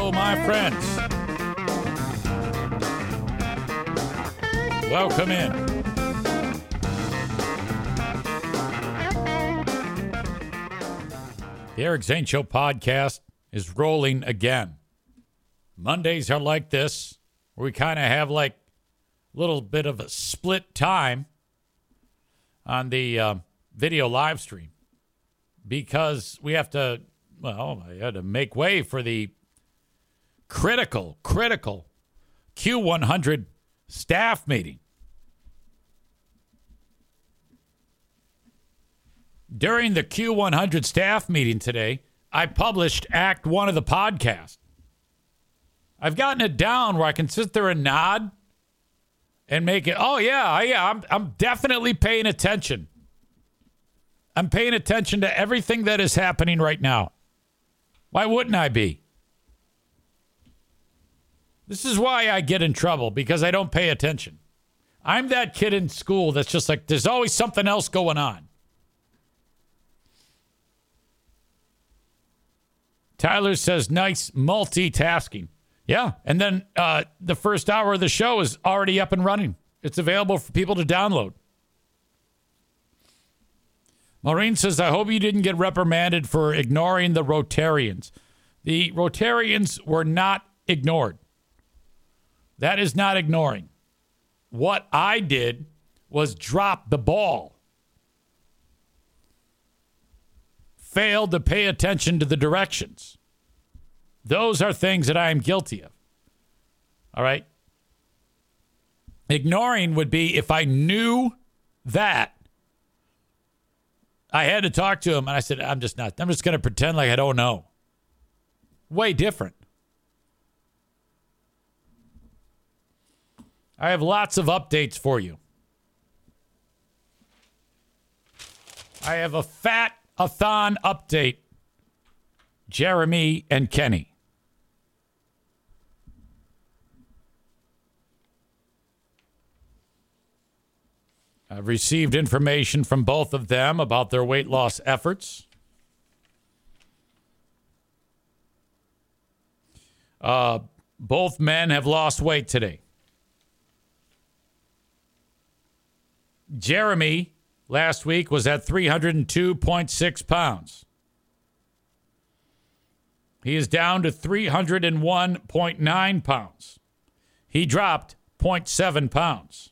Hello, my friends. Welcome in. The Eric Zane Show podcast is rolling again. Mondays are like this, where we kind of have like a little bit of a split time on the video live stream because we have to, I had to make way for the critical Q100 staff meeting. During the Q100 staff meeting today, I published Act 1 of the podcast. I've gotten it down where I can sit there and nod and make it, I'm definitely paying attention. I'm paying attention to everything that is happening right now. Why wouldn't I be? This is why I get in trouble, because I don't pay attention. I'm that kid in school that's just like, there's always something else going on. Tyler says, nice multitasking. Yeah, and then the first hour of the show is already up and running. It's available for people to download. Maureen says, I hope you didn't get reprimanded for ignoring the Rotarians. The Rotarians were not ignored. That is not ignoring. What I did was drop the ball. Failed to pay attention to the directions. Those are things that I am guilty of. All right? Ignoring would be if I knew that. I had to talk to him, and I said, I'm just going to pretend like I don't know. Way different. I have lots of updates for you. I have a fat-a-thon update. Jeremy and Kenny. I've received information from both of them about their weight loss efforts. Both men have lost weight today. Jeremy last week was at 302.6 pounds. He is down to 301.9 pounds. He dropped 0.7 pounds.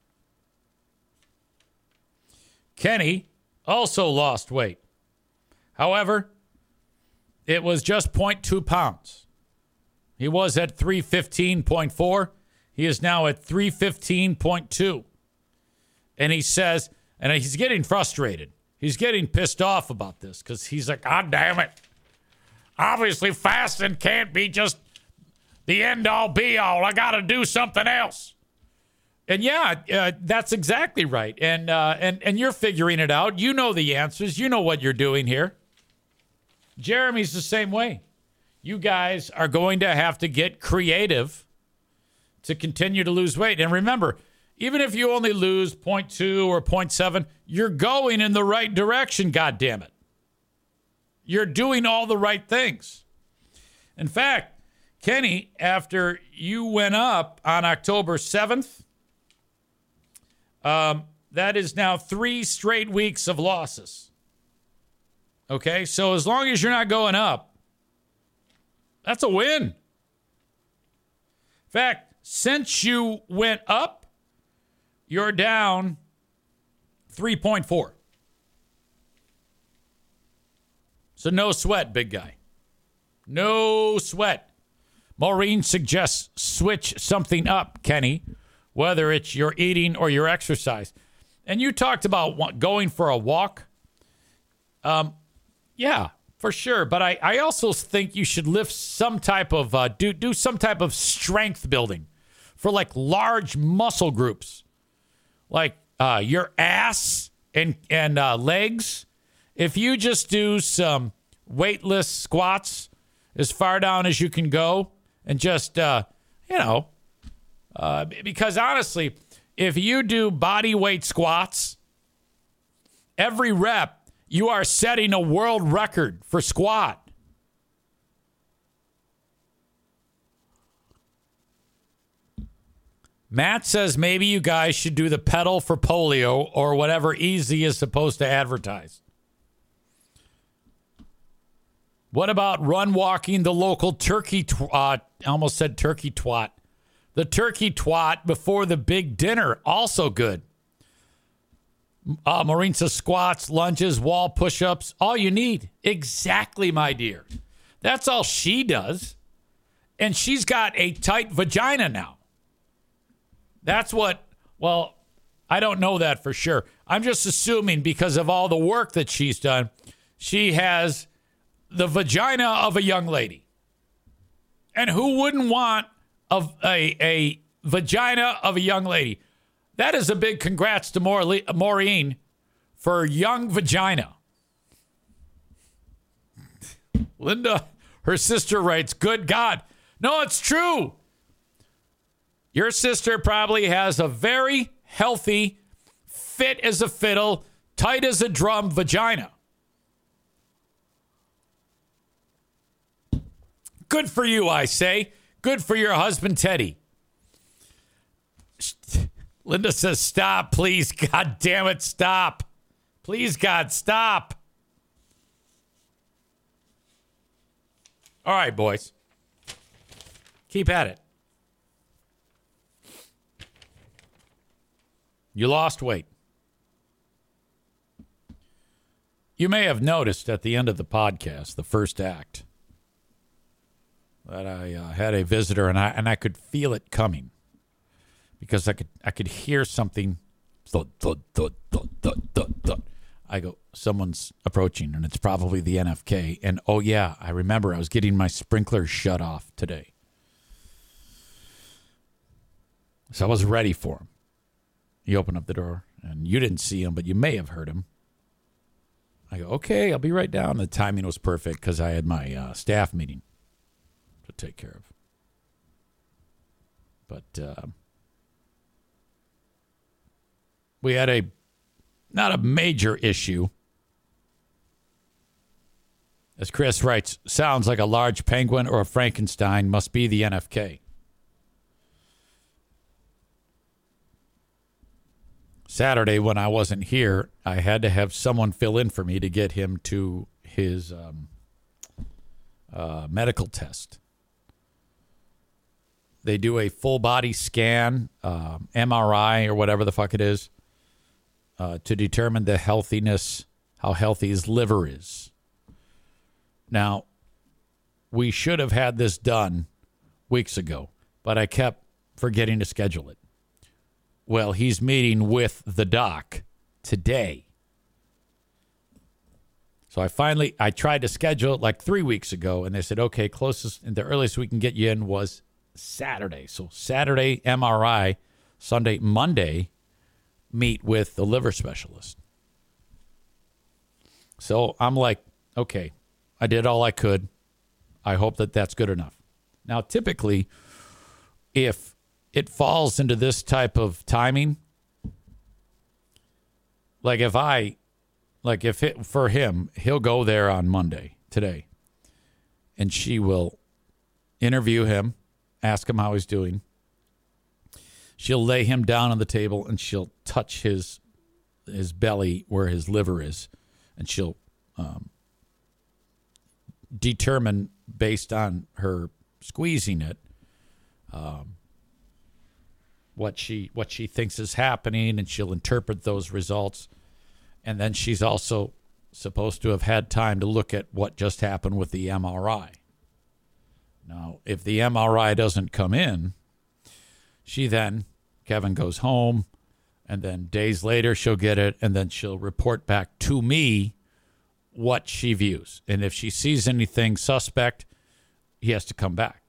Kenny also lost weight. However, it was just 0.2 pounds. He was at 315.4. He is now at 315.2. And he says, and he's getting frustrated. He's getting pissed off about this because he's like, God damn it. Obviously, fasting can't be just the end-all, be-all. I got to do something else. And yeah, that's exactly right. And you're figuring it out. You know the answers. You know what you're doing here. Jeremy's the same way. You guys are going to have to get creative to continue to lose weight. And remember, even if you only lose 0.2 or 0.7, you're going in the right direction, goddammit. You're doing all the right things. In fact, Kenny, after you went up on October 7th, that is now 3 straight weeks of losses. Okay, so as long as you're not going up, that's a win. In fact, since you went up, you're down 3.4. So no sweat, big guy. No sweat. Maureen suggests switch something up, Kenny, whether it's your eating or your exercise. And you talked about going for a walk. Yeah, for sure. But I also think you should lift some type of, do some type of strength building for like large muscle groups. Like your ass and legs. If you just do some weightless squats as far down as you can go and just, because honestly, if you do body weight squats, every rep, you are setting a world record for squat. Matt says maybe you guys should do the pedal for polio or whatever Easy is supposed to advertise. What about run walking the local turkey I almost said turkey twat. The turkey twat before the big dinner, also good. Maureen says squats, lunges, wall push-ups, all you need. Exactly, my dear. That's all she does. And she's got a tight vagina now. That's what, well, I don't know that for sure. I'm just assuming because of all the work that she's done, she has the vagina of a young lady. And who wouldn't want a vagina of a young lady? That is a big congrats to Maureen for young vagina. Linda, her sister, writes, good God. No, it's true. Your sister probably has a very healthy, fit as a fiddle, tight as a drum vagina. Good for you, I say. Good for your husband, Teddy. Linda says, stop, please. God damn it, stop. Please, God, stop. All right, boys. Keep at it. You lost weight. You may have noticed at the end of the podcast, the first act, that I had a visitor, and I could feel it coming because I could hear something. Thud, thud, thud, thud, thud, thud, thud. I go, someone's approaching, and it's probably the NFK. And oh yeah, I remember I was getting my sprinkler shut off today, so I was ready for him. He opened up the door, and you didn't see him, but you may have heard him. I go, okay, I'll be right down. The timing was perfect because I had my staff meeting to take care of. But we had not a major issue. As Chris writes, sounds like a large penguin or a Frankenstein, must be the NFK. Saturday, when I wasn't here, I had to have someone fill in for me to get him to his medical test. They do a full body scan, MRI or whatever the fuck it is, to determine the healthiness, how healthy his liver is. Now, we should have had this done weeks ago, but I kept forgetting to schedule it. Well, he's meeting with the doc today. So I tried to schedule it like 3 weeks ago, and they said, okay, the earliest we can get you in was Saturday. So Saturday, MRI, Sunday, Monday, meet with the liver specialist. So I'm like, okay, I did all I could. I hope that that's good enough. Now, typically, if it falls into this type of timing, for him, he'll go there on Monday, today, and she will interview him, ask him how he's doing. She'll lay him down on the table and she'll touch his belly where his liver is, and she'll determine based on her squeezing it what she thinks is happening, and she'll interpret those results. And then she's also supposed to have had time to look at what just happened with the MRI. Now, if the MRI doesn't come in, Kevin goes home, and then days later she'll get it, and then she'll report back to me what she views. And if she sees anything suspect, he has to come back.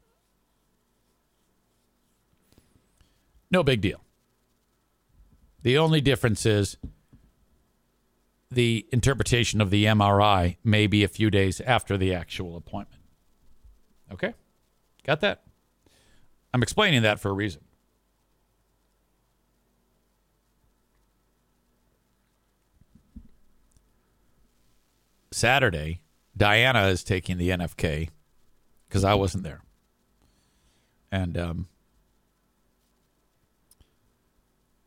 No big deal. The only difference is the interpretation of the MRI may be a few days after the actual appointment. Okay? Got that? I'm explaining that for a reason. Saturday, Diana is taking the NFK because I wasn't there. And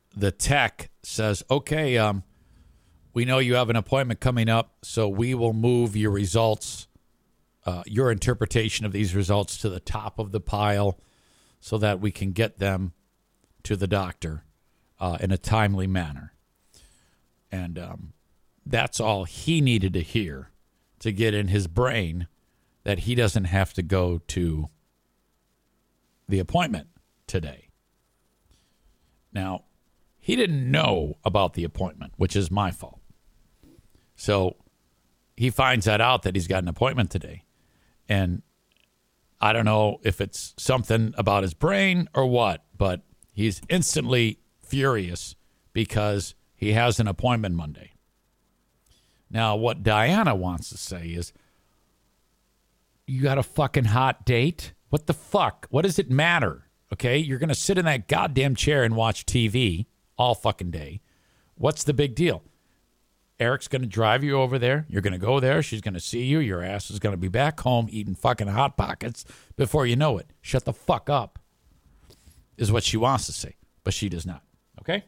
the tech says, okay, we know you have an appointment coming up, so we will move your results, your interpretation of these results to the top of the pile so that we can get them to the doctor in a timely manner. And that's all he needed to hear to get in his brain that he doesn't have to go to the appointment today. Now, he didn't know about the appointment, which is my fault. So he finds that out that he's got an appointment today. And I don't know if it's something about his brain or what, but he's instantly furious because he has an appointment Monday. Now, what Diana wants to say is, you got a fucking hot date? What the fuck? What does it matter? Okay, you're going to sit in that goddamn chair and watch TV all fucking day. What's the big deal? Eric's going to drive you over there. You're going to go there. She's going to see you. Your ass is going to be back home eating fucking Hot Pockets before you know it. Shut the fuck up, is what she wants to say, but she does not. Okay?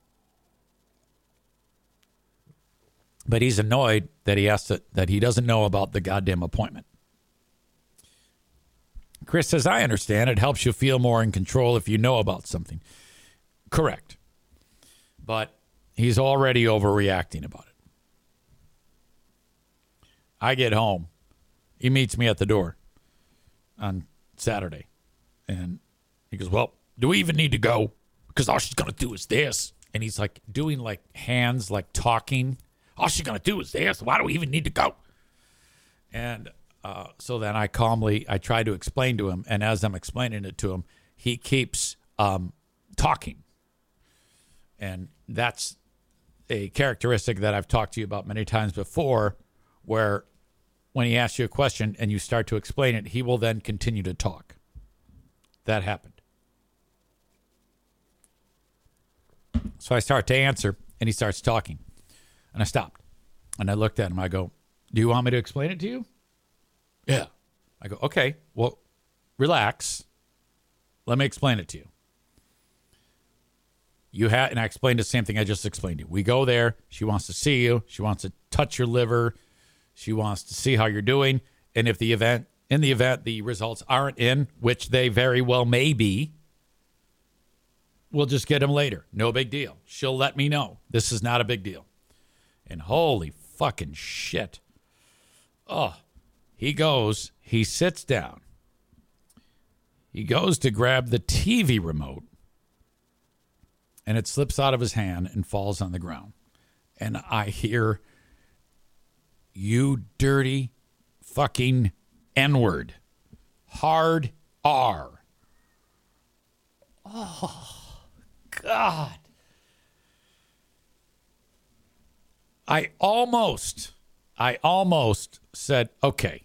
But he's annoyed that that he doesn't know about the goddamn appointment. Chris says, I understand. It helps you feel more in control if you know about something. Correct. But he's already overreacting about it. I get home. He meets me at the door on Saturday. And he goes, well, do we even need to go? Because all she's going to do is this. And he's like doing like hands, like talking. All she's going to do is this. Why do we even need to go? And so then I try to explain to him. And as I'm explaining it to him, he keeps talking. And that's a characteristic that I've talked to you about many times before, where when he asks you a question and you start to explain it, he will then continue to talk. That happened. So I start to answer, and he starts talking. And I stopped. And I looked at him. I go, do you want me to explain it to you? Yeah. I go, okay, well, relax. Let me explain it to you. And I explained the same thing I just explained to you. We go there. She wants to see you. She wants to touch your liver. She wants to see how you're doing. And if in the event the results aren't in, which they very well may be, we'll just get them later. No big deal. She'll let me know. This is not a big deal. And holy fucking shit. Oh, he sits down. He goes to grab the TV remote, and it slips out of his hand and falls on the ground. And I hear, you dirty fucking N-word. Hard R. Oh, God. I almost said, okay,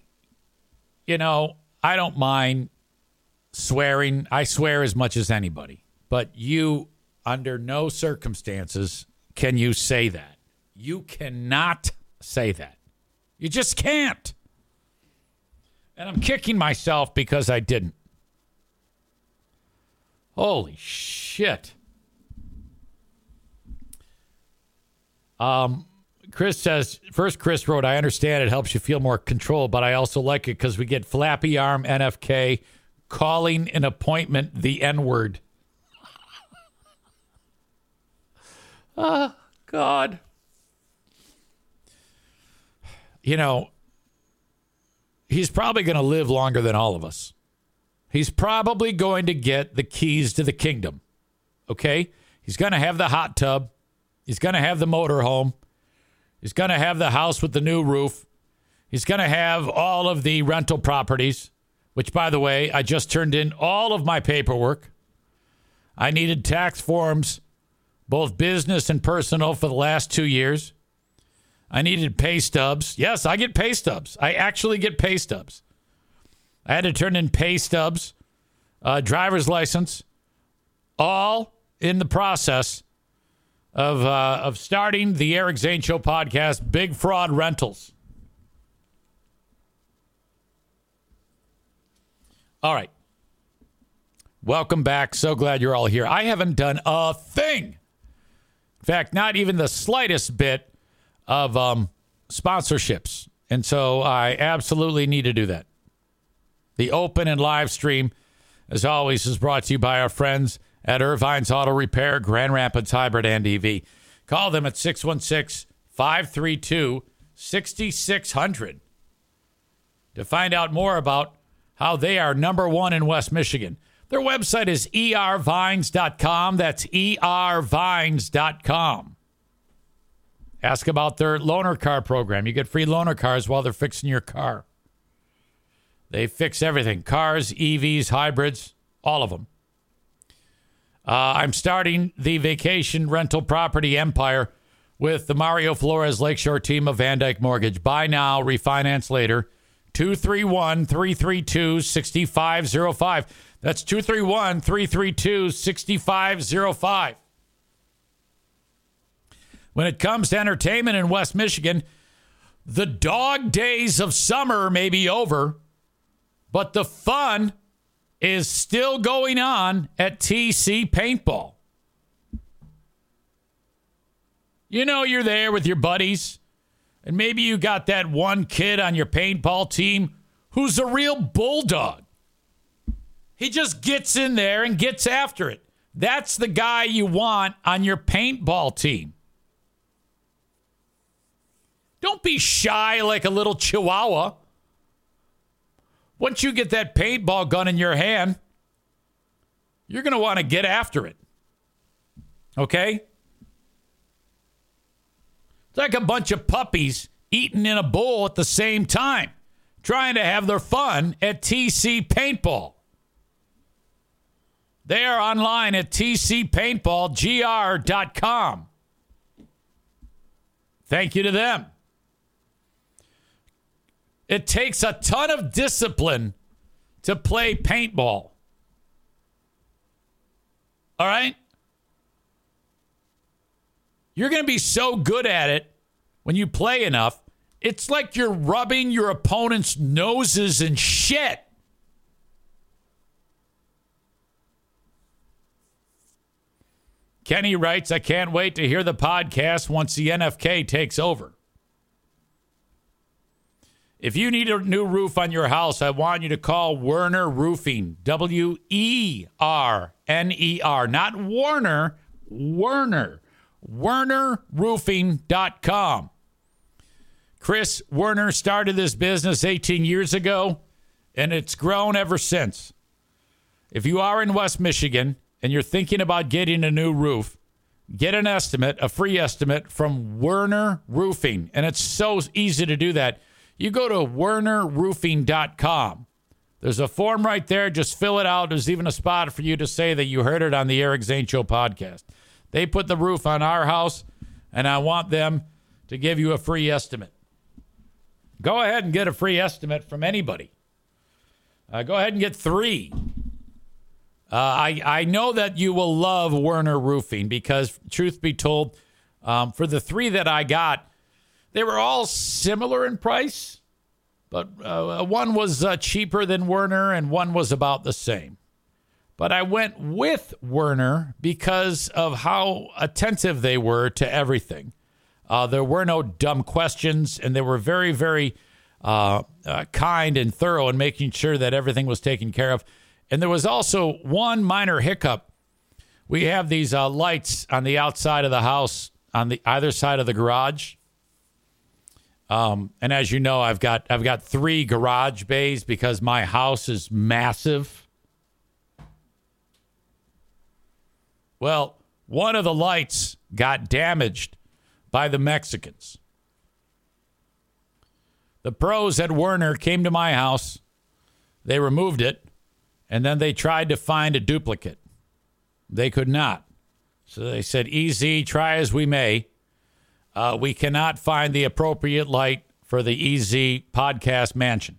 I don't mind swearing. I swear as much as anybody. But you, under no circumstances, can you say that. You cannot say that. You just can't. And I'm kicking myself because I didn't. Holy shit. Chris says, first Chris wrote, I understand it helps you feel more control, but I also like it because we get flappy arm NFK calling an appointment the N-word. Oh, God. He's probably going to live longer than all of us. He's probably going to get the keys to the kingdom. Okay? He's going to have the hot tub. He's going to have the motorhome. He's going to have the house with the new roof. He's going to have all of the rental properties, which, by the way, I just turned in all of my paperwork. I needed tax forms, both business and personal, for the last 2 years. I needed pay stubs. Yes, I get pay stubs. I actually get pay stubs. I had to turn in pay stubs, driver's license, all in the process of starting the Eric Zane Show podcast, Big Fraud Rentals. All right. Welcome back. So glad you're all here. I haven't done a thing In fact, not even the slightest bit of sponsorships. And so I absolutely need to do that. The open and live stream, as always, is brought to you by our friends at Irvine's Auto Repair, Grand Rapids Hybrid and EV. Call them at 616-532-6600 to find out more about how they are number one in West Michigan. Their website is ervines.com. That's ervines.com. Ask about their loaner car program. You get free loaner cars while they're fixing your car. They fix everything. Cars, EVs, hybrids, all of them. I'm starting the vacation rental property empire with the Mario Flores Lakeshore team of Van Dyke Mortgage. Buy now, refinance later. 231-332-6505. That's 231-332-6505. When it comes to entertainment in West Michigan, the dog days of summer may be over, but the fun is still going on at TC Paintball. You know, you're there with your buddies, and maybe you got that one kid on your paintball team who's a real bulldog. He just gets in there and gets after it. That's the guy you want on your paintball team. Don't be shy like a little chihuahua. Once you get that paintball gun in your hand, you're going to want to get after it. Okay? It's like a bunch of puppies eating in a bowl at the same time, trying to have their fun at TC Paintball. They are online at tcpaintballgr.com. Thank you to them. It takes a ton of discipline to play paintball. All right? You're going to be so good at it when you play enough, it's like you're rubbing your opponent's noses and shit. Kenny writes, I can't wait to hear the podcast once the NFK takes over. If you need a new roof on your house, I want you to call Werner Roofing. W-E-R-N-E-R. Not Warner, Werner. WernerRoofing.com. Chris Werner started this business 18 years ago, and it's grown ever since. If you are in West Michigan and you're thinking about getting a new roof, get an estimate, a free estimate from Werner Roofing. And it's so easy to do that. You go to WernerRoofing.com. There's a form right there. Just fill it out. There's even a spot for you to say that you heard it on the Eric Zane Show podcast. They put the roof on our house, and I want them to give you a free estimate. Go ahead and get a free estimate from anybody. Go ahead and get 3. I know that you will love Werner Roofing because, truth be told, for the 3 that I got, they were all similar in price, but one was cheaper than Werner and one was about the same. But I went with Werner because of how attentive they were to everything. There were no dumb questions, and they were very, very kind and thorough in making sure that everything was taken care of. And there was also one minor hiccup. We have these lights on the outside of the house on the either side of the garage. And as you know, I've got 3 garage bays because my house is massive. Well, one of the lights got damaged by the Mexicans. The pros at Werner came to my house. They removed it, and then they tried to find a duplicate. They could not. So they said, easy, try as we may. We cannot find the appropriate light for the EZ podcast mansion.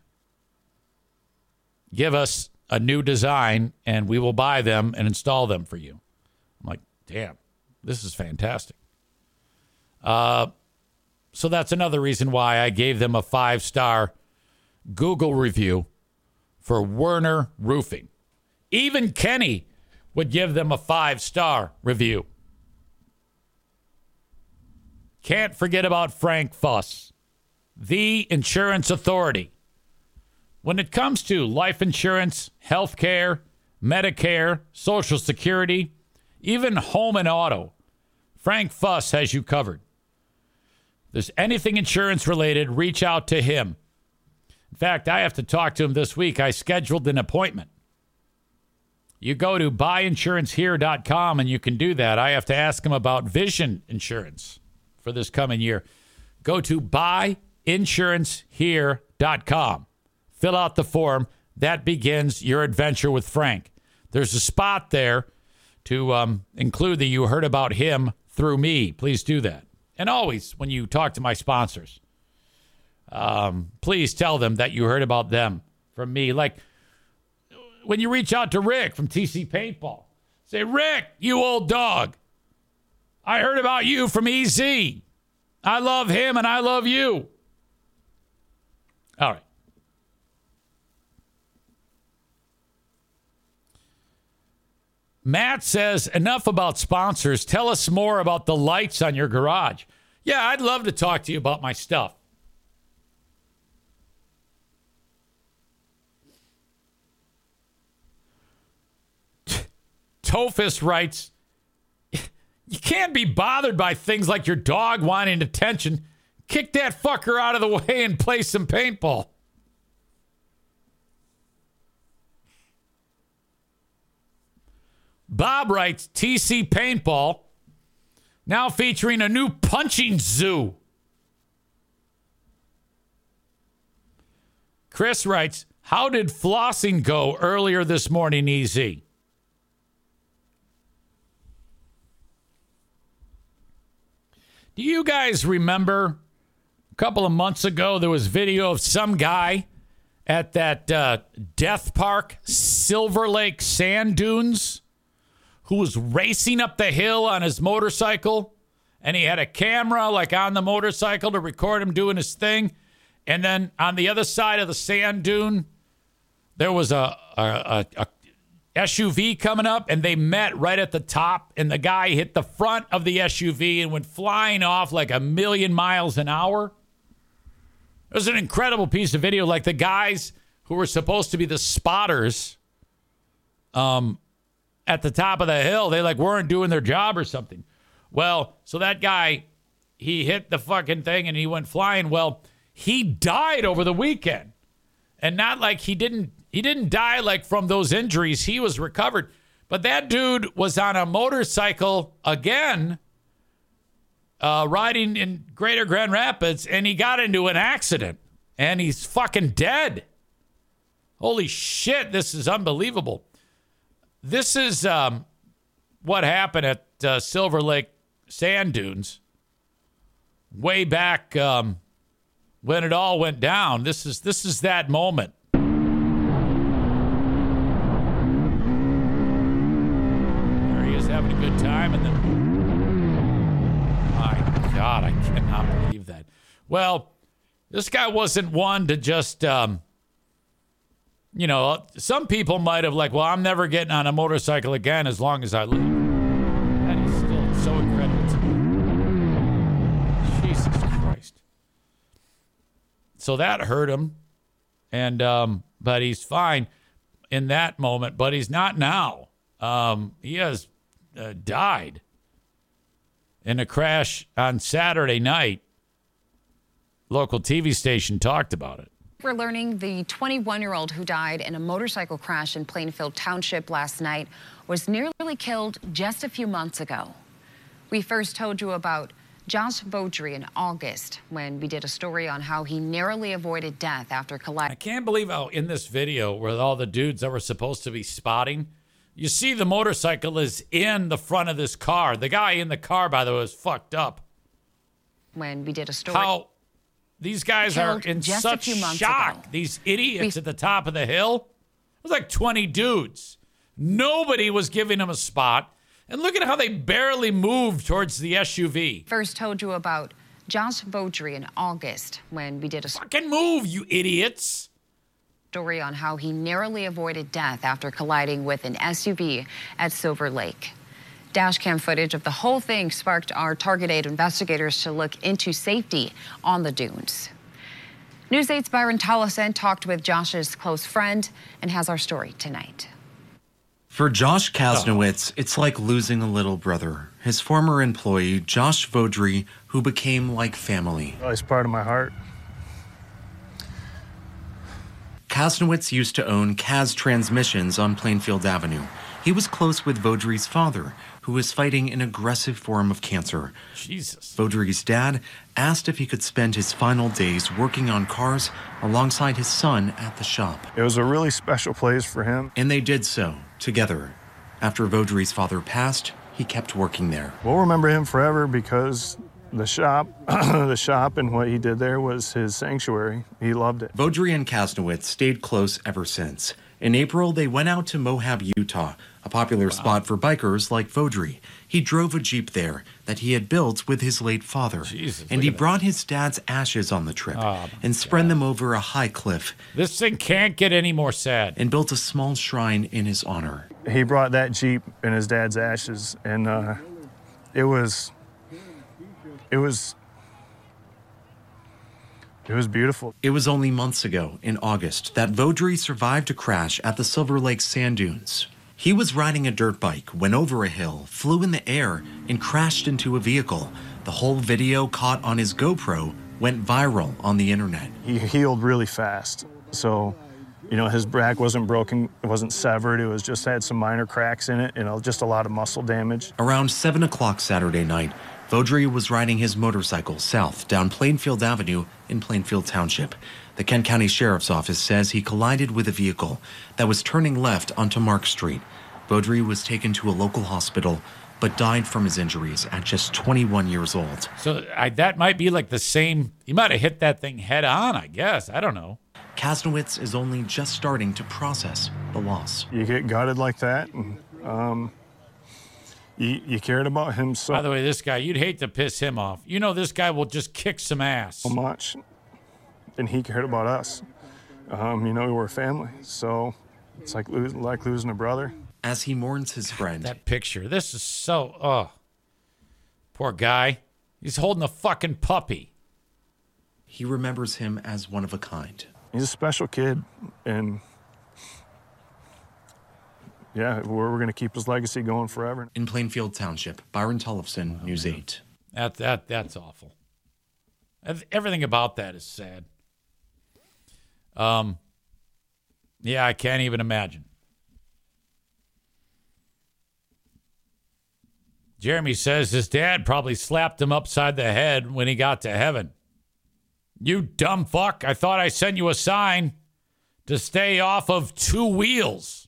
Give us a new design, and we will buy them and install them for you. I'm like, damn, this is fantastic. So that's another reason why I gave them a 5-star Google review for Werner Roofing. Even Kenny would give them a 5-star review. Can't forget about Frank Fuss, the insurance authority. When it comes to life insurance, health care, Medicare, Social Security, even home and auto, Frank Fuss has you covered. If there's anything insurance related, reach out to him. In fact, I have to talk to him this week. I scheduled an appointment. You go to buyinsurancehere.com and you can do that. I have to ask him about vision insurance for this coming year. Go to buyinsurancehere.com. Fill out the form. That begins your adventure with Frank. There's a spot there to include that you heard about him through me. Please do that. And always, when you talk to my sponsors, please tell them that you heard about them from me. Like when you reach out to Rick from TC Paintball, say, Rick, you old dog, I heard about you from EZ. I love him and I love you. All right. Matt says, enough about sponsors. Tell us more about the lights on your garage. Yeah, I'd love to talk to you about my stuff. Tophus writes, you can't be bothered by things like your dog wanting attention. Kick that fucker out of the way and play some paintball. Bob writes, TC Paintball, now featuring a new punching zoo. Chris writes, how did flossing go earlier this morning, EZ? Do you guys remember a couple of months ago there was video of some guy at that Death Park, Silver Lake Sand Dunes, who was racing up the hill on his motorcycle, and he had a camera like on the motorcycle to record him doing his thing. And then on the other side of the sand dune, there was a SUV coming up, and they met right at the top, and the guy hit the front of the SUV and went flying off like 1,000,000 miles an hour. It was an incredible piece of video. Like the guys who were supposed to be the spotters at the top of the hill, they like weren't doing their job or something. Well, so that guy, he hit the fucking thing and he went flying. Well, he died over the weekend. And not like he didn't die like from those injuries. He was recovered. But that dude was on a motorcycle again, riding in Greater Grand Rapids, and he got into an accident. And he's fucking dead. Holy shit, this is unbelievable. This is what happened at Silver Lake Sand Dunes way back when it all went down. This is that moment. There he is having a good time, and then, my God, I cannot believe that. Well, this guy wasn't one to just, some people might have like, well, I'm never getting on a motorcycle again as long as I live. That is still so incredible to me. Jesus Christ. So that hurt him, and but he's fine in that moment, but he's not now. He has died in a crash on Saturday night. Local TV station talked about it. We're learning the 21-year-old who died in a motorcycle crash in Plainfield Township last night was nearly killed just a few months ago. We first told you about Josh Beaudry in August when we did a story on how he narrowly avoided death after colliding. I can't believe how in this video with all the dudes that were supposed to be spotting, you see the motorcycle is in the front of this car. The guy in the car, by the way, is fucked up. When we did a story. How these guys are in such shock. These idiots at the top of the hill. It was like 20 dudes. Nobody was giving them a spot. And look at how they barely moved towards the SUV. First told you about Josh Beaudry in August when we did a fucking move, you idiots. Story on how he narrowly avoided death after colliding with an SUV at Silver Lake. Dashcam footage of the whole thing sparked our Target 8 investigators to look into safety on the dunes. News 8's Byron Tollison talked with Josh's close friend and has our story tonight. For Josh Kasnowitz, it's like losing a little brother. His former employee, Josh Vodry, who became like family. Oh, he's part of my heart. Kasnowitz used to own Kaz Transmissions on Plainfield Avenue. He was close with Vodry's father, who was fighting an aggressive form of cancer. Jesus. Vodry's dad asked if he could spend his final days working on cars alongside his son at the shop. It was a really special place for him. And they did so, together. After Vodry's father passed, he kept working there. We'll remember him forever because the shop, the shop and what he did there was his sanctuary. He loved it. Vodry and Kasnowitz stayed close ever since. In April, they went out to Moab, Utah, a popular spot for bikers like Vodry. He drove a Jeep there that he had built with his late father. Jesus, and he brought his dad's ashes on the trip and spread them over a high cliff. This thing can't get any more sad. And built a small shrine in his honor. He brought that Jeep and his dad's ashes, and it was beautiful. It was only months ago, in August, that Vodry survived a crash at the Silver Lake sand dunes. He was riding a dirt bike, went over a hill, flew in the air, and crashed into a vehicle. The whole video caught on his GoPro went viral on the internet. He healed really fast, so his back wasn't broken, it wasn't severed, it was just had some minor cracks in it, just a lot of muscle damage. Around 7 o'clock Saturday night, Vodry was riding his motorcycle south down Plainfield Avenue in Plainfield Township. The Kent County Sheriff's Office says he collided with a vehicle that was turning left onto Mark Street. Vodry was taken to a local hospital, but died from his injuries at just 21 years old. So that might be like the same. He might have hit that thing head on, I guess. I don't know. Kasnowitz is only just starting to process the loss. You get gutted like that, and you cared about him so By the way, this guy, you'd hate to piss him off. This guy will just kick some ass. much, and he cared about us. We were a family, so it's like losing a brother. As he mourns his friend. That picture. This is so, poor guy. He's holding a fucking puppy. He remembers him as one of a kind. He's a special kid, and yeah, we're going to keep his legacy going forever. In Plainfield Township, Byron Tollefson, News 8. That's awful. Everything about that is sad. Yeah, I can't even imagine. Jeremy says his dad probably slapped him upside the head when he got to heaven. You dumb fuck. I thought I sent you a sign to stay off of two wheels.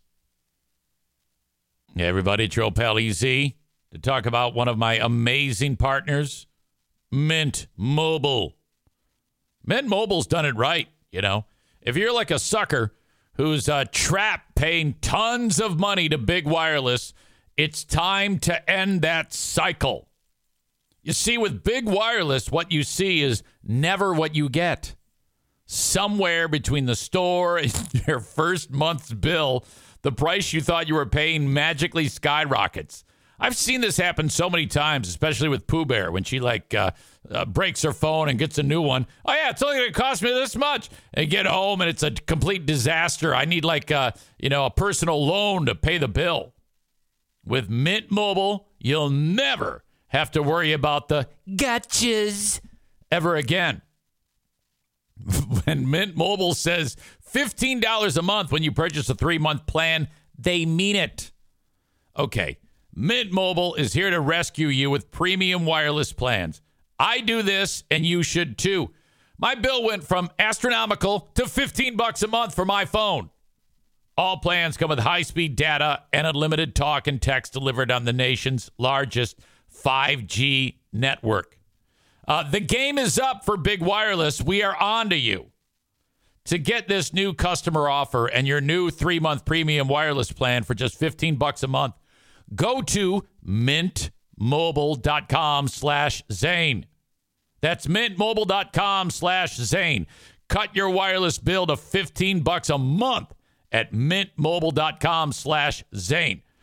Hey, everybody, it's your old pal EZ to talk about one of my amazing partners, Mint Mobile. Mint Mobile's done it right, If you're like a sucker who's trapped paying tons of money to big wireless, it's time to end that cycle. You see, with big wireless, what you see is never what you get. Somewhere between the store and your first month's bill, the price you thought you were paying magically skyrockets. I've seen this happen so many times, especially with Pooh Bear, when she breaks her phone and gets a new one. Oh, yeah, it's only going to cost me this much. And get home, and it's a complete disaster. I need a personal loan to pay the bill. With Mint Mobile, you'll never have to worry about the gotchas ever again. When Mint Mobile says $15 a month when you purchase a 3-month plan, they mean it. Okay, Mint Mobile is here to rescue you with premium wireless plans. I do this, and you should too. My bill went from astronomical to $15 a month for my phone. All plans come with high-speed data and unlimited talk and text delivered on the nation's largest 5G network. The game is up for big wireless. We are on to you. To get this new customer offer and your new 3-month premium wireless plan for just $15 a month, go to mintmobile.com/Zane. That's mintmobile.com/Zane. Cut your wireless bill to $15 a month at mintmobile.com/Zane.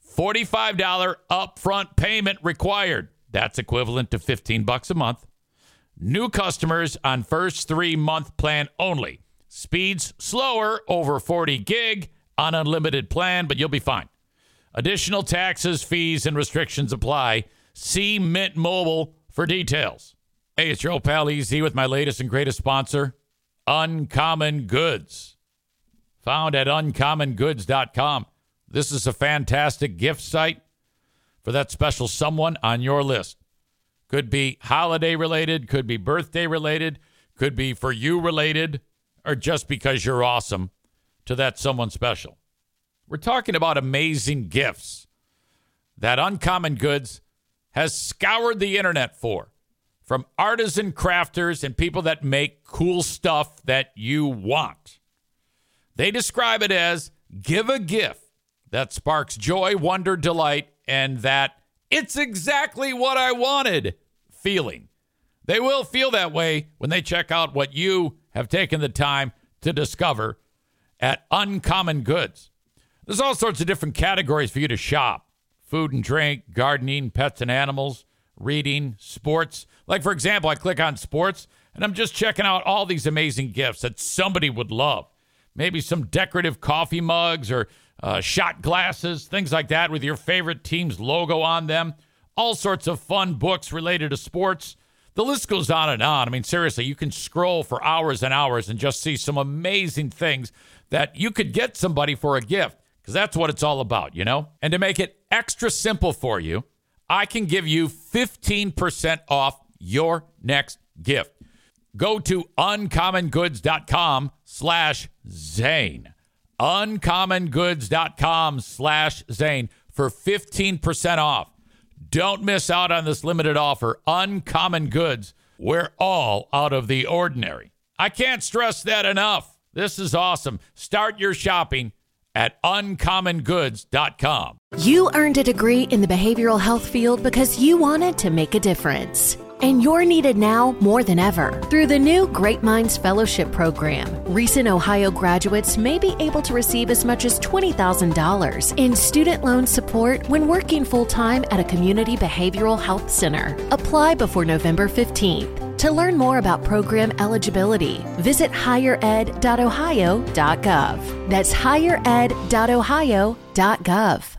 $45 upfront payment required. That's equivalent to $15 a month. New customers on first 3-month plan only. Speeds slower, over 40 gig on unlimited plan, but you'll be fine. Additional taxes, fees, and restrictions apply. See Mint Mobile for details. Hey, it's your old pal EZ with my latest and greatest sponsor, Uncommon Goods. Found at uncommongoods.com. This is a fantastic gift site for that special someone on your list. Could be holiday related, could be birthday related, could be for you related, or just because you're awesome to that someone special. We're talking about amazing gifts that Uncommon Goods has scoured the internet for, from artisan crafters and people that make cool stuff that you want. They describe it as give a gift that sparks joy, wonder, delight, and that it's exactly what I wanted feeling. They will feel that way when they check out what you have taken the time to discover at Uncommon Goods. There's all sorts of different categories for you to shop. Food and drink, gardening, pets and animals, reading, sports. Like, for example, I click on sports, and I'm just checking out all these amazing gifts that somebody would love. Maybe some decorative coffee mugs or shot glasses, things like that with your favorite team's logo on them. All sorts of fun books related to sports. The list goes on and on. I mean, seriously, you can scroll for hours and hours and just see some amazing things that you could get somebody for a gift, because that's what it's all about, you know? And to make it extra simple for you, I can give you 15% off your next gift. Go to uncommongoods.com/Zane. Uncommongoods.com/Zane for 15% off. Don't miss out on this limited offer. Uncommon Goods. We're all out of the ordinary. I can't stress that enough. This is awesome. Start your shopping at uncommongoods.com. You earned a degree in the behavioral health field because you wanted to make a difference. And you're needed now more than ever. Through the new Great Minds Fellowship Program, recent Ohio graduates may be able to receive as much as $20,000 in student loan support when working full-time at a community behavioral health center. Apply before November 15th. To learn more about program eligibility, visit highered.ohio.gov. That's highered.ohio.gov.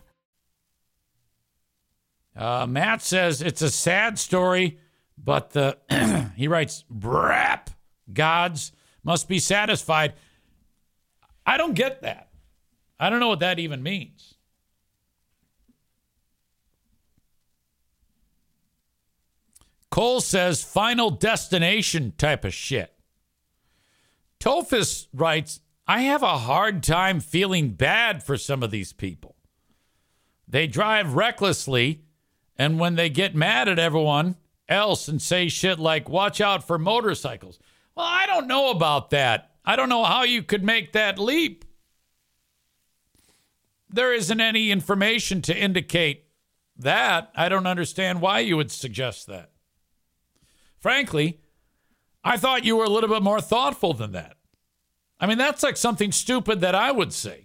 Matt says it's a sad story, but he writes, brap, gods must be satisfied. I don't get that. I don't know what that even means. Cole says Final Destination type of shit. Tophus writes, I have a hard time feeling bad for some of these people. They drive recklessly, and when they get mad at everyone else and say shit like, watch out for motorcycles. Well, I don't know about that. I don't know how you could make that leap. There isn't any information to indicate that. I don't understand why you would suggest that. Frankly, I thought you were a little bit more thoughtful than that. I mean, that's like something stupid that I would say.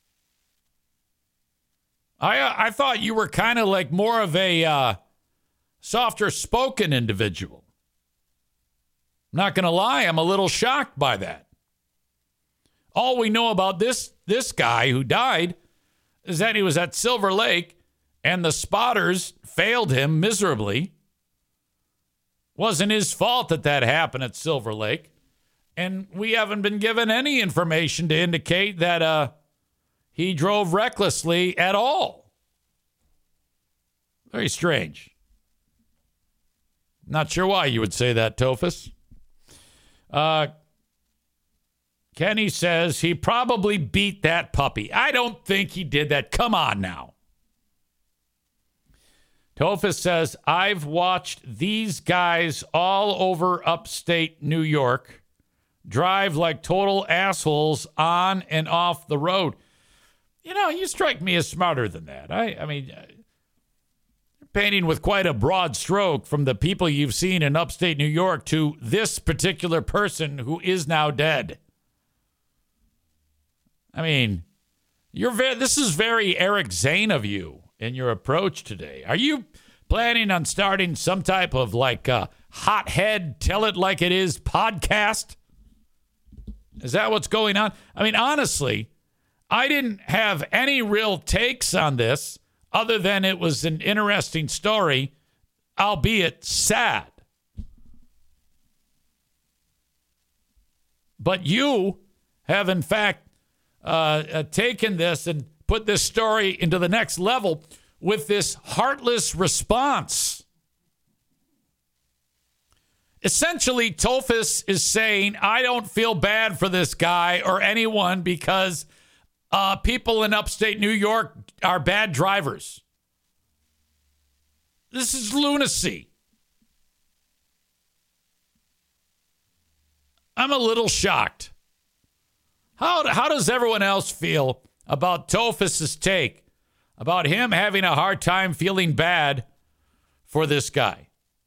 I thought you were kind of like more of a softer spoken individual. Not going to lie, I'm a little shocked by that. All we know about this guy who died is that he was at Silver Lake and the spotters failed him miserably. Wasn't his fault that happened at Silver Lake. And we haven't been given any information to indicate that he drove recklessly at all. Very strange. Not sure why you would say that, Tophus. Kenny says he probably beat that puppy. I don't think he did that. Come on now. Tophus says, I've watched these guys all over upstate New York drive like total assholes on and off the road. You know, you strike me as smarter than that. I mean, you're painting with quite a broad stroke from the people you've seen in upstate New York to this particular person who is now dead. I mean, this is very Eric Zane of you. in your approach today. Are you planning on starting some type of hothead, tell it like it is podcast? Is that what's going on? I mean, honestly, I didn't have any real takes on this other than it was an interesting story, albeit sad. But you have, in fact, taken this and put this story into the next level with this heartless response. Essentially, Tophus is saying, I don't feel bad for this guy or anyone because people in upstate New York are bad drivers. This is lunacy. I'm a little shocked. How does everyone else feel about Tophus's take about him having a hard time feeling bad for this guy?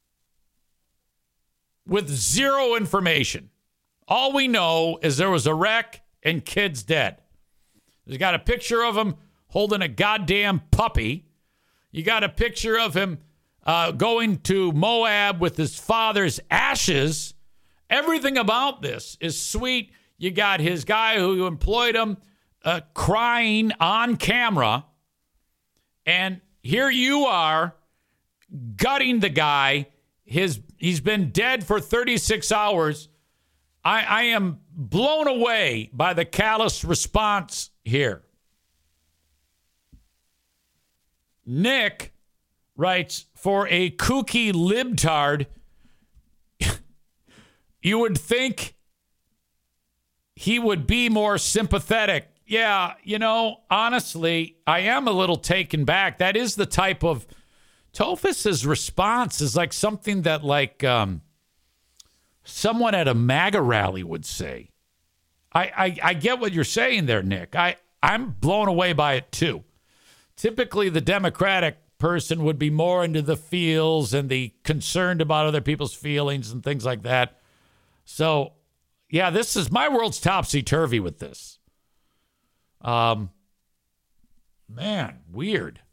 With zero information. All we know is there was a wreck and kids dead. He's got a picture of him holding a goddamn puppy. You got a picture of him going to Moab with his father's ashes. Everything about this is sweet. You got his guy who employed him crying on camera. And here you are gutting the guy. He's been dead for 36 hours. I am blown away by the callous response here. Nick writes, for a kooky libtard, you would think he would be more sympathetic. Yeah, honestly, I am a little taken back. That is the type of Tophus's response is like something that someone at a MAGA rally would say. I get what you're saying there, Nick. I'm blown away by it too. Typically, the Democratic person would be more into the feels and the concerned about other people's feelings and things like that. So, yeah, this is my world's topsy-turvy with this. Man, weird.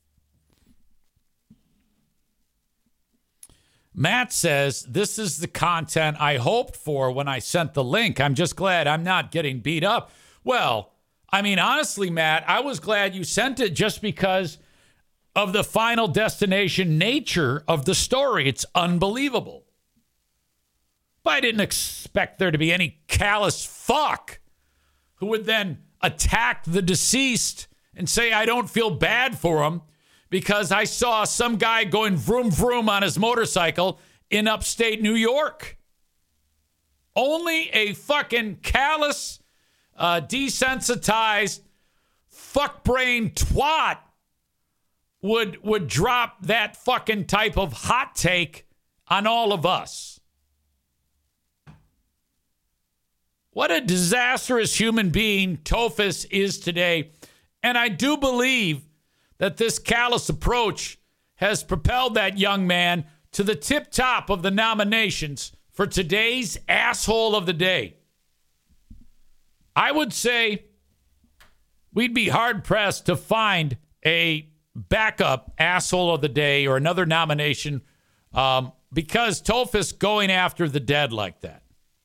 Matt says, this is the content I hoped for when I sent the link. I'm just glad I'm not getting beat up. Well, I mean, honestly, Matt, I was glad you sent it just because of the Final Destination nature of the story. It's unbelievable. But I didn't expect there to be any callous fuck who would then attack the deceased and say, I don't feel bad for him because I saw some guy going vroom vroom on his motorcycle in upstate New York. Only a fucking callous, desensitized, fuck-brain twat would drop that fucking type of hot take on all of us. What a disastrous human being Tophus is today. And I do believe that this callous approach has propelled that young man to the tip top of the nominations for today's asshole of the day. I would say we'd be hard-pressed to find a backup asshole of the day or another nomination because Tophus going after the dead like that.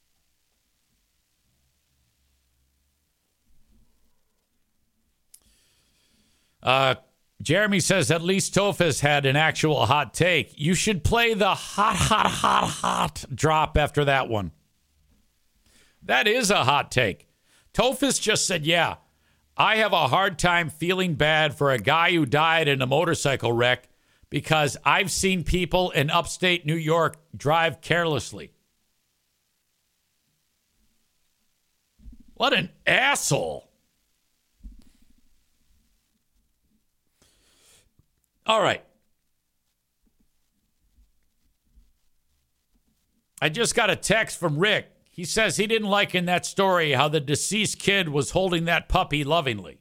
Jeremy says at least Tophus had an actual hot take. You should play the hot drop after that one. That is a hot take. Tophus just said, yeah, I have a hard time feeling bad for a guy who died in a motorcycle wreck because I've seen people in upstate New York drive carelessly. What an asshole. All right. I just got a text from Rick. He says he didn't like in that story how the deceased kid was holding that puppy lovingly.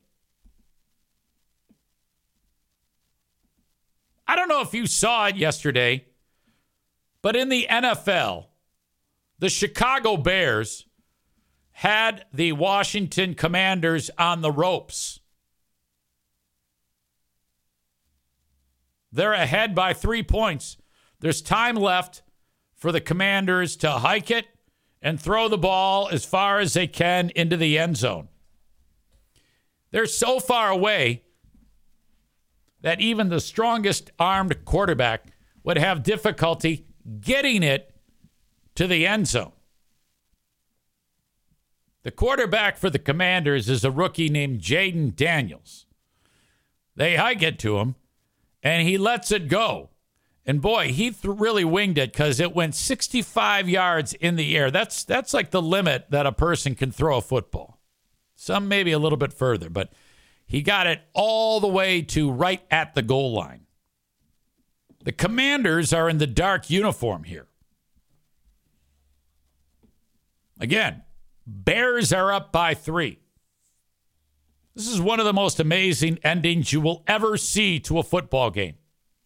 I don't know if you saw it yesterday, but in the NFL, the Chicago Bears had the Washington Commanders on the ropes. They're ahead by 3 points. There's time left for the Commanders to hike it and throw the ball as far as they can into the end zone. They're so far away that even the strongest armed quarterback would have difficulty getting it to the end zone. The quarterback for the Commanders is a rookie named Jaden Daniels. They hike it to him, and he lets it go. And boy, he really winged it because it went 65 yards in the air. That's like the limit that a person can throw a football. Some maybe a little bit further, but he got it all the way to right at the goal line. The Commanders are in the dark uniform here. Again, Bears are up by 3. This is one of the most amazing endings you will ever see to a football game.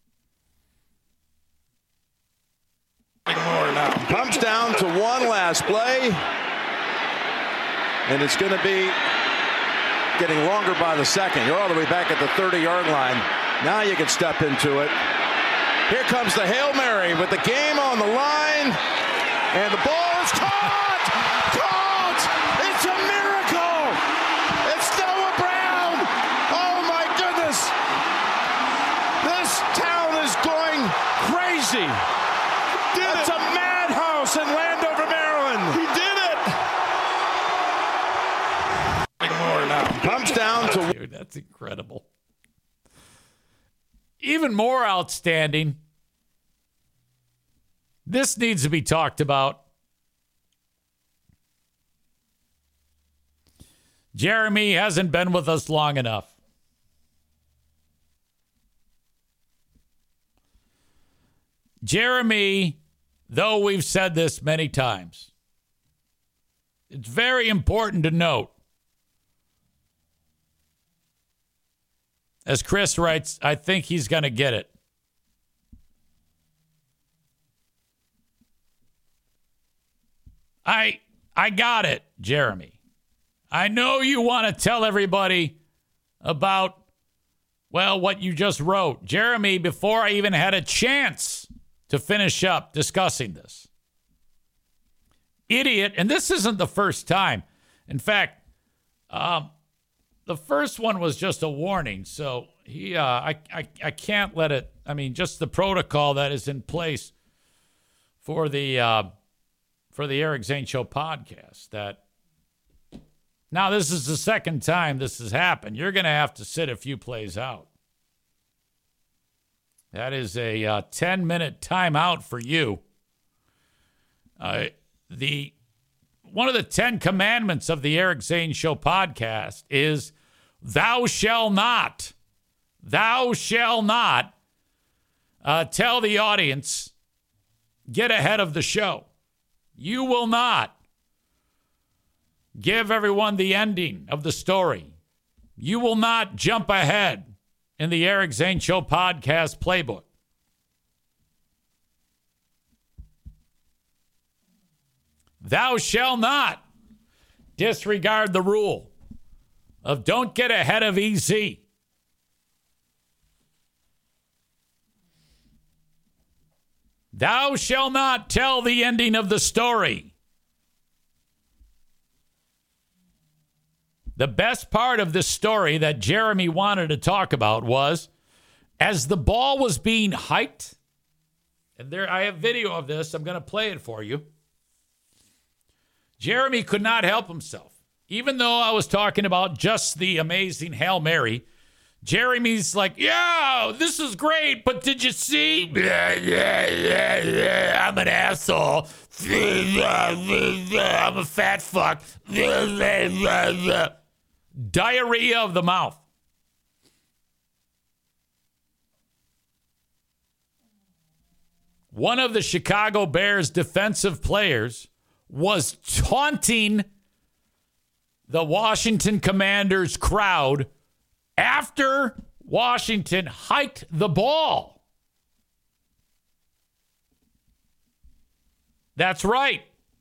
Comes down to one last play, and it's going to be getting longer by the second. You're all the way back at the 30-yard line. Now you can step into it. Here comes the Hail Mary with the game on the line, and the ball is caught! Caught! It's a miracle! It's Noah Brown! Oh, my goodness! This town is going crazy! It's a madhouse in Landover, Maryland. He did it. More now. Comes down to. Dude, that's incredible. Even more outstanding. This needs to be talked about. Jeremy hasn't been with us long enough. Jeremy, though we've said this many times, it's very important to note, as Chris writes, I think he's going to get it. I got it, Jeremy. I know you want to tell everybody about, well, what you just wrote. Jeremy, before I even had a chance to finish up discussing this. Idiot, and this isn't the first time. In fact, the first one was just a warning, so I can't let it. I mean, just the protocol that is in place for the Eric Zane Show podcast. That now this is the second time this has happened. You're going to have to sit a few plays out. That is a 10-minute timeout for you. One of the 10 commandments of the Eric Zane Show podcast is thou shall not tell the audience, get ahead of the show. You will not give everyone the ending of the story. You will not jump ahead in the Eric Zane Show podcast playbook. Thou shall not disregard the rule of don't get ahead of EZ. Thou shall not tell the ending of the story. The best part of this story that Jeremy wanted to talk about was as the ball was being hiked, and there I have video of this. I'm going to play it for you. Jeremy could not help himself. Even though I was talking about just the amazing Hail Mary, Jeremy's like, yeah, this is great, but did you see? I'm an asshole. I'm a fat fuck. Diarrhea of the mouth. One of the Chicago Bears defensive players was taunting the Washington Commanders crowd after Washington hiked the ball. That's right.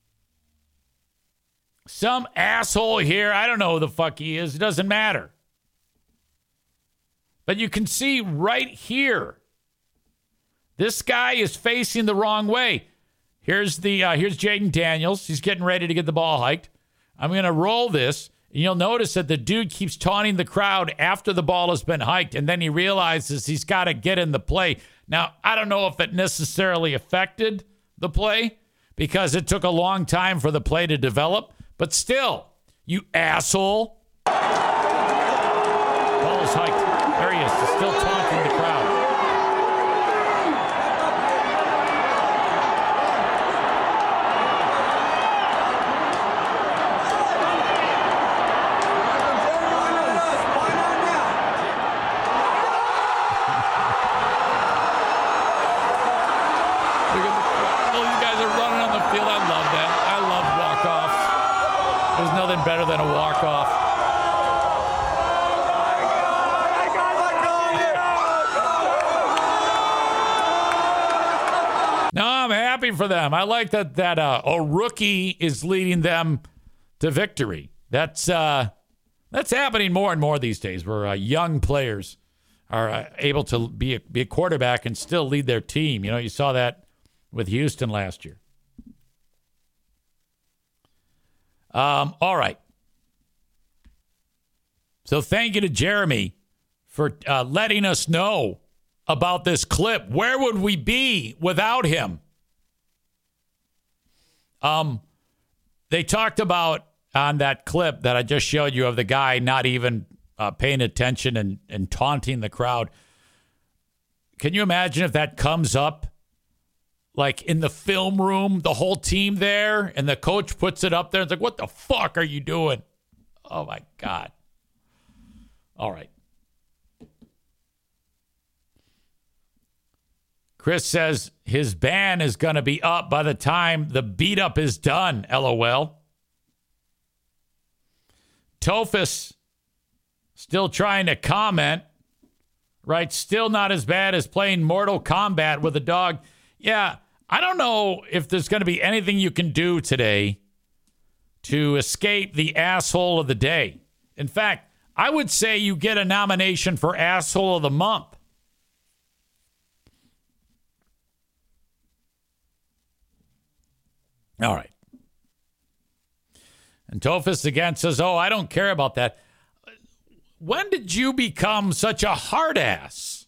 Some asshole here, I don't know who the fuck he is, it doesn't matter. But you can see right here This guy is facing the wrong way. Here's Jaden Daniels. He's getting ready to get the ball hiked. I'm going to roll this. And you'll notice that the dude keeps taunting the crowd after the ball has been hiked, and then he realizes he's got to get in the play. Now, I don't know if it necessarily affected the play because it took a long time for the play to develop, but still, you asshole. Ball is hiked. There he is. He's still taunting the crowd. Better than a walk-off. No, I'm happy for them. I like that a rookie is leading them to victory. That's happening more and more these days, where young players are able to be a quarterback and still lead their team. You know, you saw that with Houston last year. All right. So thank you to Jeremy for letting us know about this clip. Where would we be without him? They talked about on that clip that I just showed you of the guy not even paying attention and taunting the crowd. Can you imagine if that comes up? Like in the film room, the whole team there, and the coach puts it up there. It's like, what the fuck are you doing? Oh, my God. All right. Chris says his ban is going to be up by the time the beat up is done. LOL. Tophus still trying to comment. Right? Still not as bad as playing Mortal Kombat with a dog. Yeah. I don't know if there's going to be anything you can do today to escape the asshole of the day. In fact, I would say you get a nomination for asshole of the month. All right. And Tophus again says, oh, I don't care about that. When did you become such a hard ass?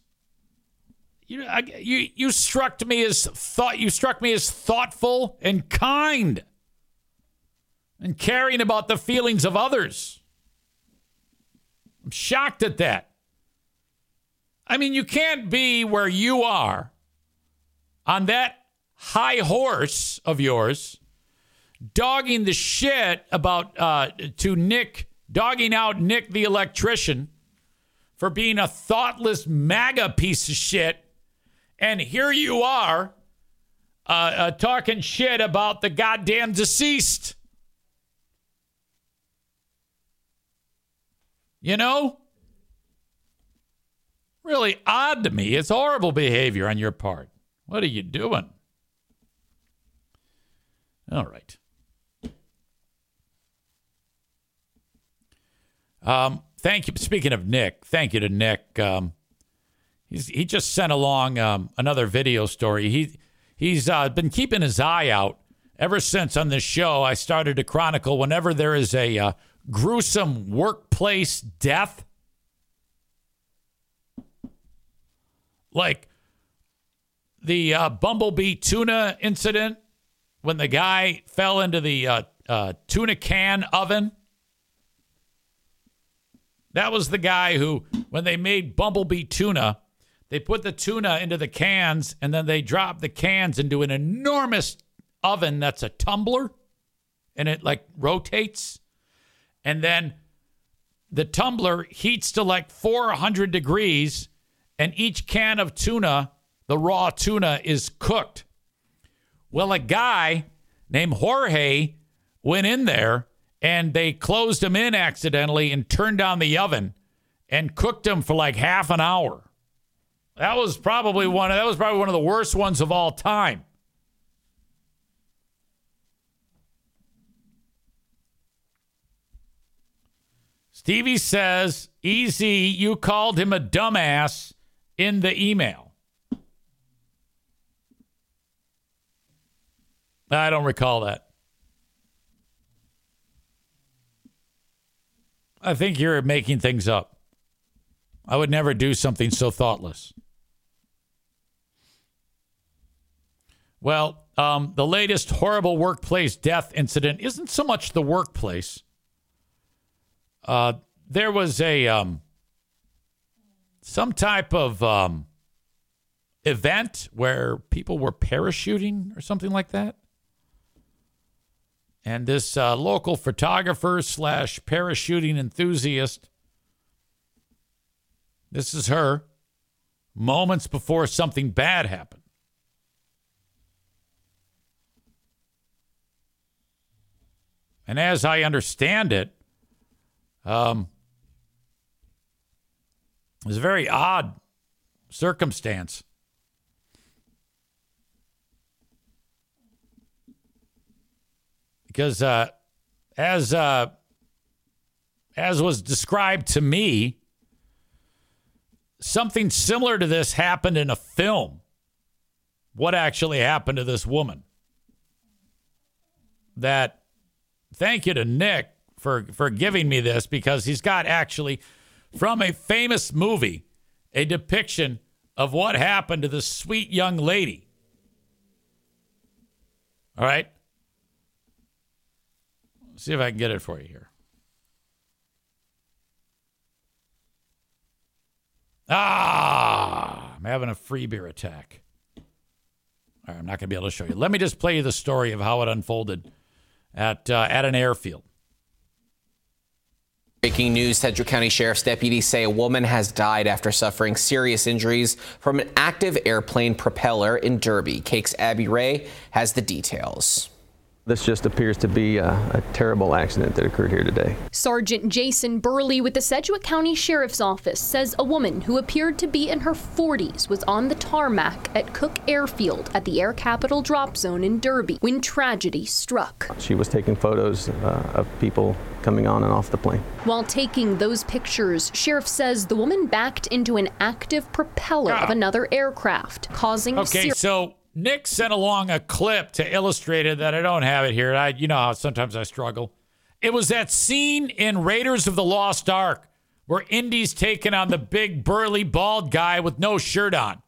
You struck me as thoughtful and kind and caring about the feelings of others. I'm shocked at that. I mean, you can't be where you are on that high horse of yours, dogging the shit about dogging out Nick the electrician for being a thoughtless MAGA piece of shit. And here you are talking shit about the goddamn deceased. You know? Really odd to me. It's horrible behavior on your part. What are you doing? All right. Thank you. Speaking of Nick, thank you to Nick. He just sent along another video story. He's been keeping his eye out ever since on this show. I started to chronicle whenever there is a gruesome workplace death, like the Bumblebee tuna incident when the guy fell into the tuna can oven. That was the guy who, when they made Bumblebee tuna, they put the tuna into the cans, and then they drop the cans into an enormous oven that's a tumbler, and it, like, rotates. And then the tumbler heats to, like, 400 degrees, and each can of tuna, the raw tuna, is cooked. Well, a guy named Jorge went in there, and they closed him in accidentally and turned down the oven and cooked him for, like, half an hour. That was probably one of the worst ones of all time. Stevie says, easy, you called him a dumbass in the email. I don't recall that. I think you're making things up. I would never do something so thoughtless. Well, the latest horrible workplace death incident isn't so much the workplace. There was some type of event where people were parachuting or something like that. And this local photographer / parachuting enthusiast, this is her, moments before something bad happened. And as I understand it, it was a very odd circumstance. Because as was described to me, something similar to this happened in a film. What actually happened to this woman? That, thank you to Nick for giving me this, because he's got actually, from a famous movie, a depiction of what happened to this sweet young lady. All right? See if I can get it for you here. I'm having a free beer attack. All right, I'm not going to be able to show you. Let me just play you the story of how it unfolded at an airfield. Breaking news, Sedgwick County Sheriff's deputies say a woman has died after suffering serious injuries from an active airplane propeller in Derby. Cake's Abby Ray has the details. This just appears to be a terrible accident that occurred here today. Sergeant Jason Burley with the Sedgwick County Sheriff's Office says a woman who appeared to be in her 40s was on the tarmac at Cook Airfield at the Air Capital Drop Zone in Derby when tragedy struck. She was taking photos of people coming on and off the plane. While taking those pictures, Sheriff says the woman backed into an active propeller of another aircraft, causing So Nick sent along a clip to illustrate it that I don't have it here. You know how sometimes I struggle. It was that scene in Raiders of the Lost Ark where Indy's taking on the big, burly, bald guy with no shirt on.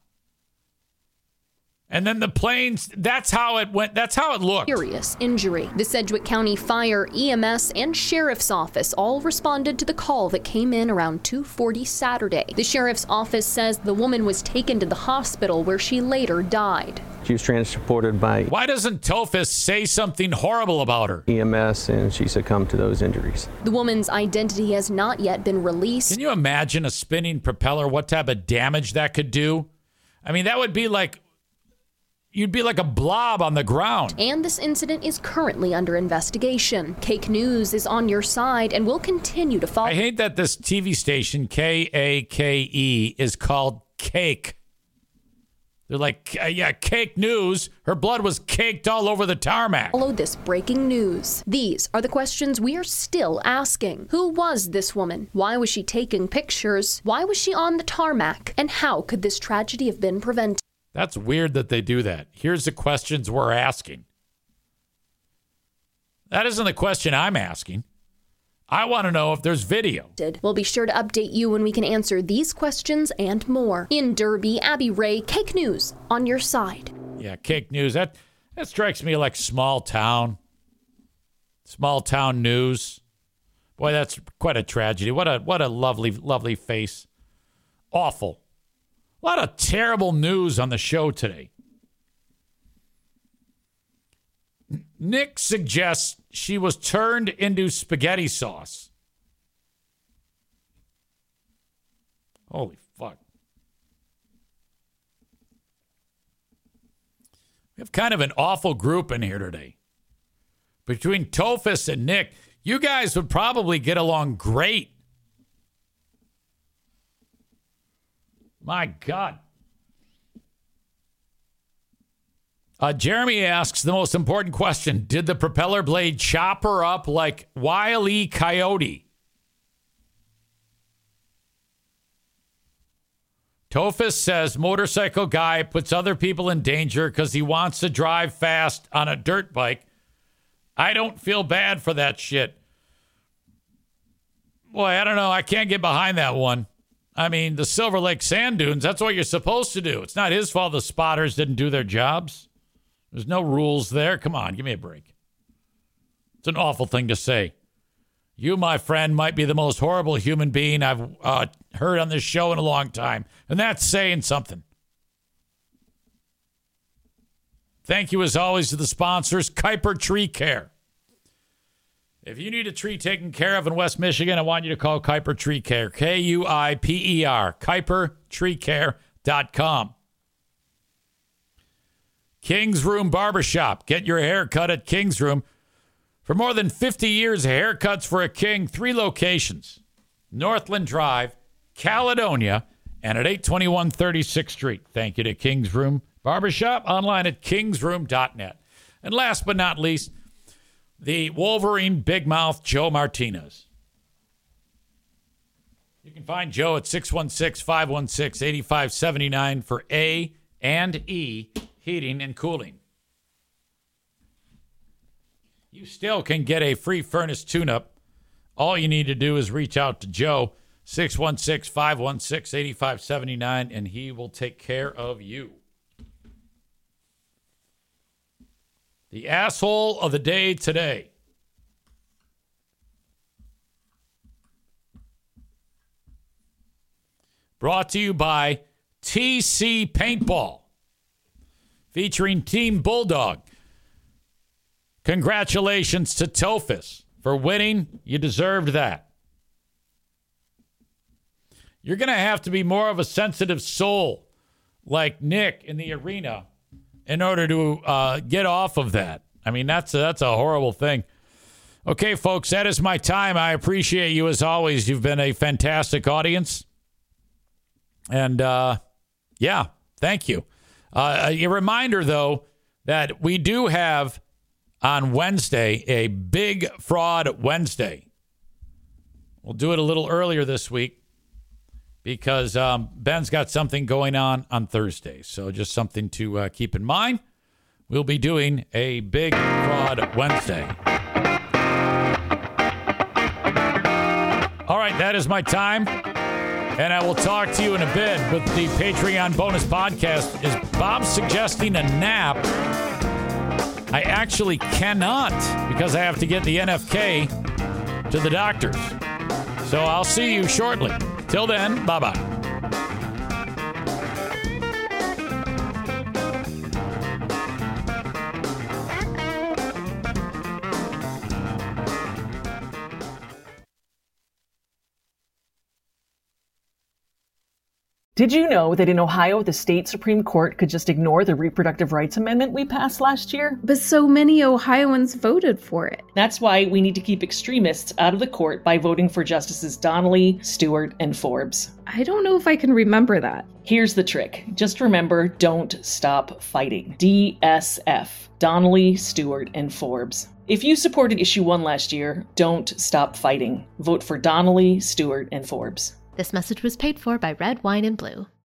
And then the planes, that's how it went. That's how it looked. Serious injury. The Sedgwick County Fire, EMS, and Sheriff's Office all responded to the call that came in around 2:40 Saturday. The Sheriff's Office says the woman was taken to the hospital where she later died. She was transported by... Why doesn't Tophus say something horrible about her? EMS, and she succumbed to those injuries. The woman's identity has not yet been released. Can you imagine a spinning propeller, what type of damage that could do? I mean, that would be like... You'd be like a blob on the ground. And this incident is currently under investigation. Cake News is on your side and will continue to follow. I hate that this TV station, KAKE, is called Cake. They're like, yeah, Cake News. Her blood was caked all over the tarmac. Follow this breaking news. These are the questions we are still asking. Who was this woman? Why was she taking pictures? Why was she on the tarmac? And how could this tragedy have been prevented? That's weird that they do that. Here's the questions we're asking. That isn't the question I'm asking. I want to know if there's video. We'll be sure to update you when we can answer these questions and more. In Derby, Abby Ray, Cake News, on your side. Yeah, Cake News. That strikes me like small town. Small town news. Boy, that's quite a tragedy. What a lovely, lovely face. Awful. A lot of terrible news on the show today. Nick suggests she was turned into spaghetti sauce. Holy fuck. We have kind of an awful group in here today. Between Tophus and Nick, you guys would probably get along great. My God. Jeremy asks the most important question. Did the propeller blade chop her up like Wile E. Coyote? Tophus says motorcycle guy puts other people in danger because he wants to drive fast on a dirt bike. I don't feel bad for that shit. Boy, I don't know. I can't get behind that one. I mean, the Silver Lake Sand Dunes, that's what you're supposed to do. It's not his fault the spotters didn't do their jobs. There's no rules there. Come on, give me a break. It's an awful thing to say. You, my friend, might be the most horrible human being I've heard on this show in a long time. And that's saying something. Thank you, as always, to the sponsors, Kuiper Tree Care. If you need a tree taken care of in West Michigan, I want you to call Kuiper Tree Care. Kuiper, KuiperTreeCare.com. King's Room Barbershop. Get your hair cut at King's Room. For more than 50 years, haircuts for a king. 3 locations. Northland Drive, Caledonia, and at 821 36th Street. Thank you to King's Room Barbershop. Online at kingsroom.net. And last but not least, the Wolverine Big Mouth Joe Martinez. You can find Joe at 616-516-8579 for A&E Heating and Cooling. You still can get a free furnace tune-up. All you need to do is reach out to Joe, 616-516-8579, and he will take care of you. The asshole of the day today. Brought to you by TC Paintball, featuring Team Bulldog. Congratulations to Tophus for winning. You deserved that. You're going to have to be more of a sensitive soul like Nick in the arena in order to get off of that. I mean, that's a horrible thing. Okay, folks, that is my time. I appreciate you as always. You've been a fantastic audience. And, yeah, thank you. A reminder, though, that we do have on Wednesday a Big Fraud Wednesday. We'll do it a little earlier this week because Ben's got something going on Thursday. So just something to keep in mind. We'll be doing a Big Fraud Wednesday. All right, that is my time. And I will talk to you in a bit with the Patreon bonus podcast. Is Bob suggesting a nap? I actually cannot because I have to get the NFK to the doctors. So I'll see you shortly. Till then, bye-bye. Did you know that in Ohio, the state Supreme Court could just ignore the reproductive rights amendment we passed last year? But so many Ohioans voted for it. That's why we need to keep extremists out of the court by voting for Justices Donnelly, Stewart, and Forbes. I don't know if I can remember that. Here's the trick. Just remember, don't stop fighting. DSF. Donnelly, Stewart, and Forbes. If you supported Issue 1 last year, don't stop fighting. Vote for Donnelly, Stewart, and Forbes. This message was paid for by Red, Wine, and Blue.